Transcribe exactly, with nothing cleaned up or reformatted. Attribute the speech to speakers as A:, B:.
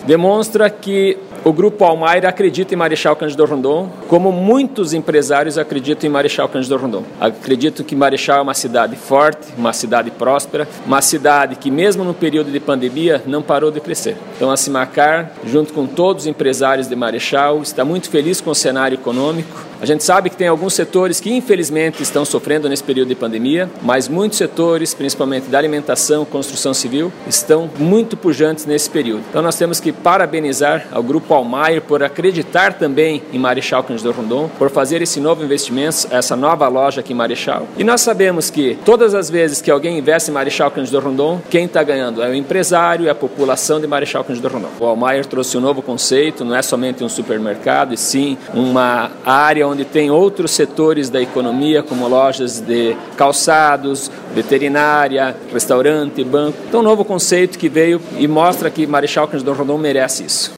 A: demonstra que o Grupo Almair acredita em Marechal Cândido Rondon, como muitos empresários acreditam em Marechal Cândido Rondon. Acredito que Marechal é uma cidade forte, uma cidade próspera, uma cidade que mesmo no período de pandemia não parou de crescer. Então a Cimacar, junto com todos os empresários de Marechal, está muito feliz com o cenário econômico. A gente sabe que tem alguns setores que infelizmente estão sofrendo nesse período de pandemia, mas muitos setores, principalmente da alimentação, construção civil, estão muito pujantes nesse período. Então nós temos que parabenizar ao Grupo Almair por acreditar também em Marechal Cândido Rondon, por fazer esse novo investimento, essa nova loja aqui em Marechal. E nós sabemos que todas as vezes que alguém investe em Marechal Cândido Rondon, quem está ganhando é o empresário e a população de Marechal Cândido Rondon. O Almair trouxe um novo conceito, não é somente um supermercado, e sim uma área onde tem outros setores da economia, como lojas de calçados, veterinária, restaurante, banco. Então um novo conceito que veio e mostra que Marechal Cândido Rondon merece isso.